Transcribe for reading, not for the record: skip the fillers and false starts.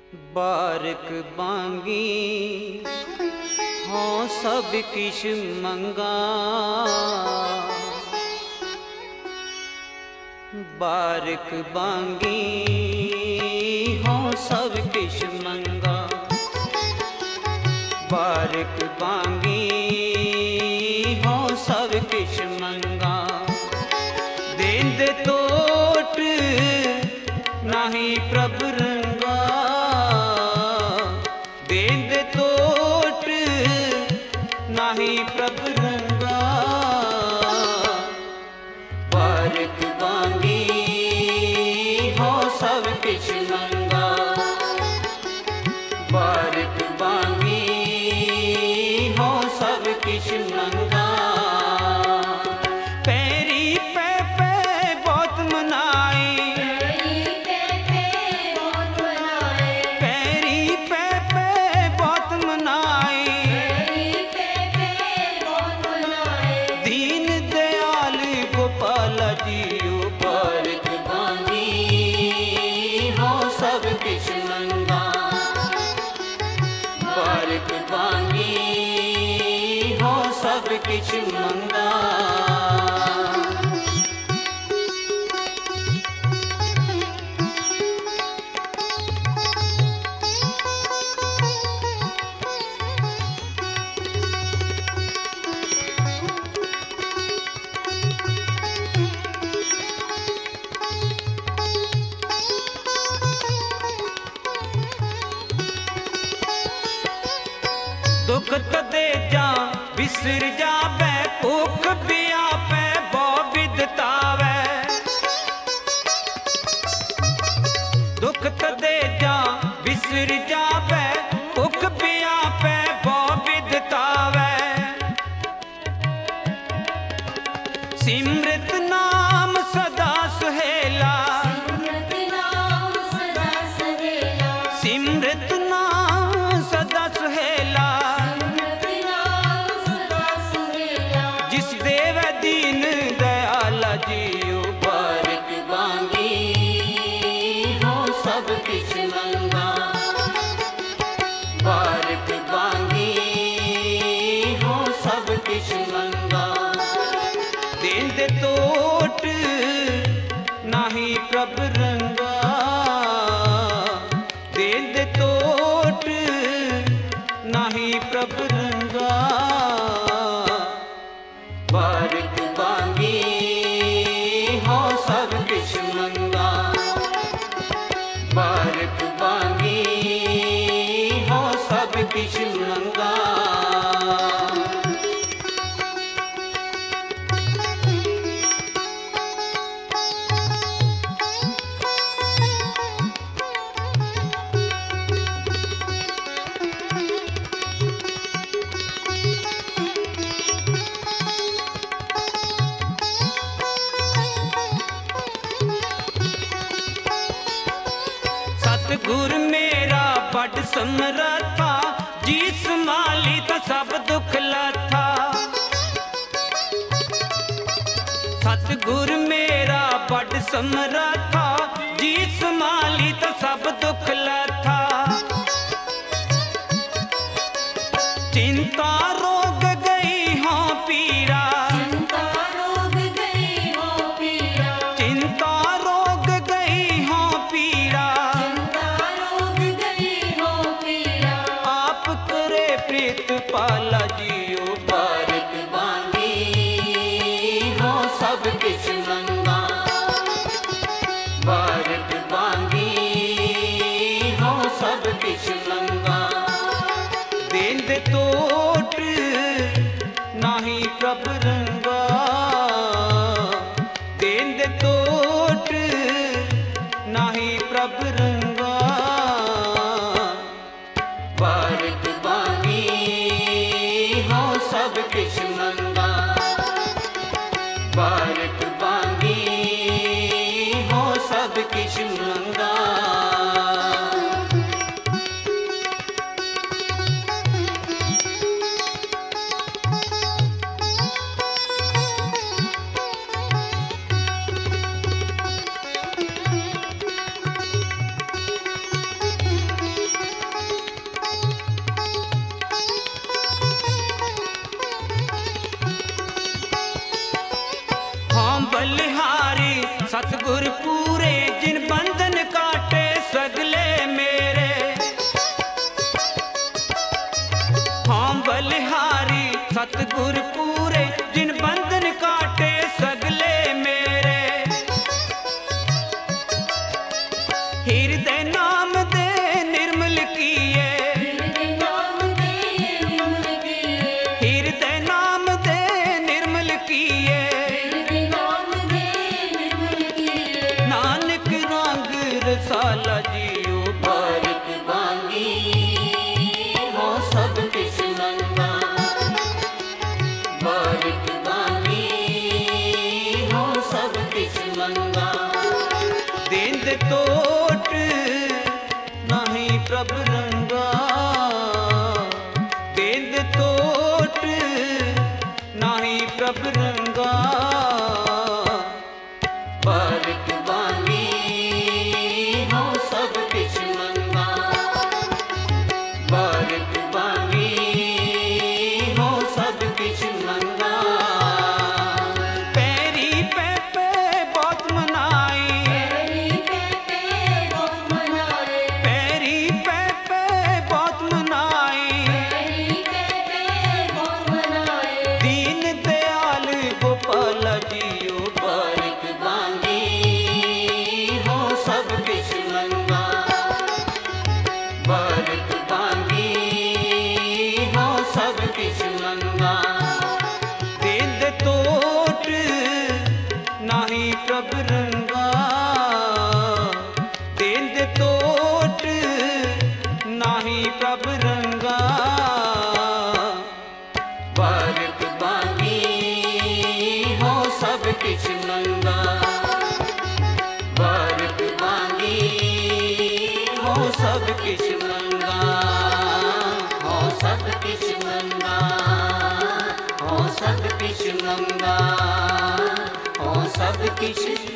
बारक बांगी हो सब किश मंगा, बारक बांगी हो सब किश मंगा, बारक बांगी हो सब किश मंगा। देंद तोट नाही प्रभ रंगा, देंद तोट नाही प्रभ रंगा। बारक बांगी हो सब किश मंगा, बारक बांगी हो सब किश मंगा। पैरी पे बहुत मनाई, पैरी पे बहुत मनाई, दीन दयाल गोपाल जी। बारक बांगी हो सब किश मंगा, बारक बांगी हो सब किश मंगा। दुख तदे जा बिसर जावे, भूख पियापे बहु विधतावे। दुख तदे जा बिसर जावे, भूख पियापे बहु विधतावे। सिमरत नाम सदा सुहेला, सिमरत नाम सदा सुहेला। जिस देव दीन दयाला जियो। बारक बांगी हो सब किश मंगा, बारक बांगी हो सब किश मंगा। देंद तोट नाही प्रभ रंगा, देंद तोट नाही प्रभ रंगा। बारक बांगी हो सब किश मंगा, बारक बांगी हो सब किश मंगा। सतगुर मेरा बड़ समरथा, जी संभाली तो सब दुख लथा। सतगुर मेरा बड़ समरथा, जी संभाली तो सब दुख लथा। चिंता रोग गई हो पीरा, चिंता रोग गई हो पीरा। आप करे प्रीत पाला जियो। बारक बांगी हो सब किश मंगा, बारक बांगी हो सब किश मंगा। देंद तोट नाही प्रभ रंगा, देंद तोट नाही प्रभ रंगा। बारक बांगी हो सब किश मंगा, बारक बांगी हो सब किश मंगा। सतगुर पूरे जिन बंधन काटे सगले मेरे। हृदय नाम दे निर्मल किए, हृदय नाम दे निर्मल किए। नानक रंग रसाला जियो बारिक बांगी हो सब किछ मंगा। बारिक बांगी हो सब किछ मंगा। देंद तोट नहीं प्रभ रंगा, देंद तोट नहीं प्रभ रंगा। बारिक बांगी हो सब किछ मंगा। बारिक बांगी हो सब किछ मंगा। पैरी पे बहुत मनाई, पैरी पे बहुत मनाई। दीन दयाल गोपाल जियो बारिक बांगी हो सब किछ मंगा। बारिक बांगी हो सब किछ मंगा। देंद तोट नाही प्रभ रंगा, देंद तोट नाही प्रभ रंगा। बारिक बांगी हो सब किछ मंगा। बारिक बांगी हो सब किछ मंगा। हो सब किछ मंगा। हो सब किछ मंगा। हो सब किछ